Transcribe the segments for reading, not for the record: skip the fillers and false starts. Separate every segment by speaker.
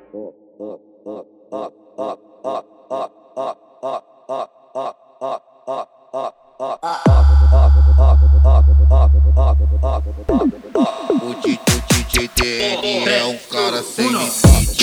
Speaker 1: O DJ DN é um cara sem limite.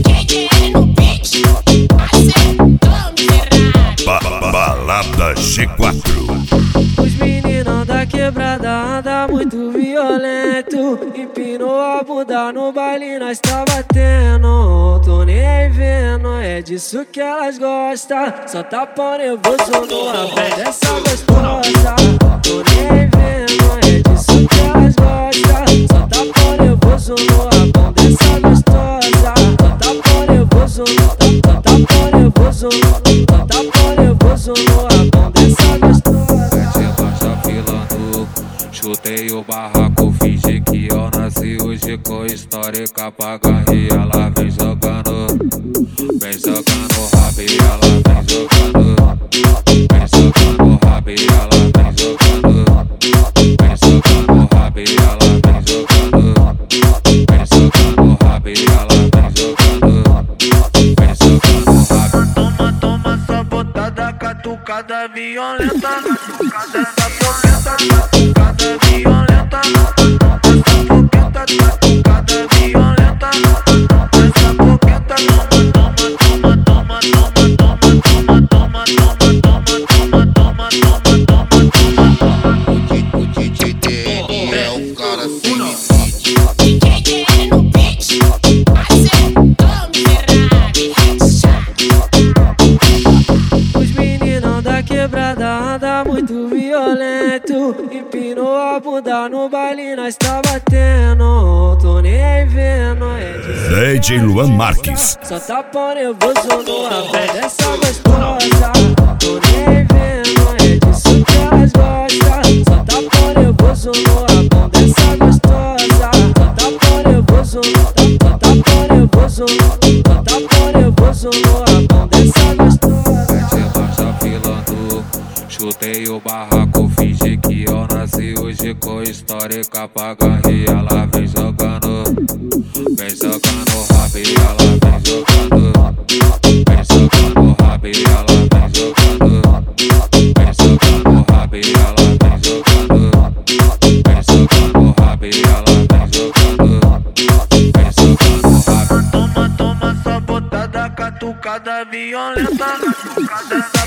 Speaker 2: Balada G4.
Speaker 3: Os meninos da quebrada andam muito violento. Empinou a bunda no baile, nós tá batendo. Tô nem vendo, é disso que elas gostam. Só tá pão nervoso no abé dessa gostosa. Tô nem vendo, é disso que elas gostam. Só tá pão nervoso no abé dessa gostosa. Só tá pão nervoso, só tá pão nervoso, só tá pão nervoso no abé dessa gostosa.
Speaker 4: Baixa filando, chutei o barraco, fingi que eu nasci hoje com histórica paga. E ela vem jogando rabo e ela vem jogando. Vem jogando rabo e ela vem jogando. Vem jogando rabo e ela vem jogando. Vem jogando rabo e ela vem jogando. Vem jogando rabo.
Speaker 5: Toma, toma essa botada, catucada violenta. Catucada essa boqueta, catucada violenta. Essa boqueta, catucada violenta. Essa boqueta, toma, toma, toma, toma, toma, toma, toma, toma, toma, toma, toma, toma.
Speaker 1: O DJ DN é um cara sem limite.
Speaker 3: Os meninos da quebrada andam muito violento. Empinou a bunda no baile, nós tá batendo. Tô nem vendo, é disso.
Speaker 2: DJ Luan Marques.
Speaker 3: Só tá pão nervoso no abé dessa gostosa. Tô nem vendo, é disso que elas gostam. Só tá pão nervoso no abé dessa gostosa. Só tá pão nervoso, só tá pão nervoso, só tá pão nervoso no abé dessa gostosa.
Speaker 4: Baixa filando, chutei o barraco, fingi que eu nasci hoje com histórica paga. E ela vem jogando rabo e ela vem jogando. Vem jogando rabo e ela vem jogando. Vem jogando rabo e ela vem jogando. Vem jogando rabo e ela vem jogando. Vem jogando rabo.
Speaker 5: Toma, toma essa botada, catucada violenta. Catucada essa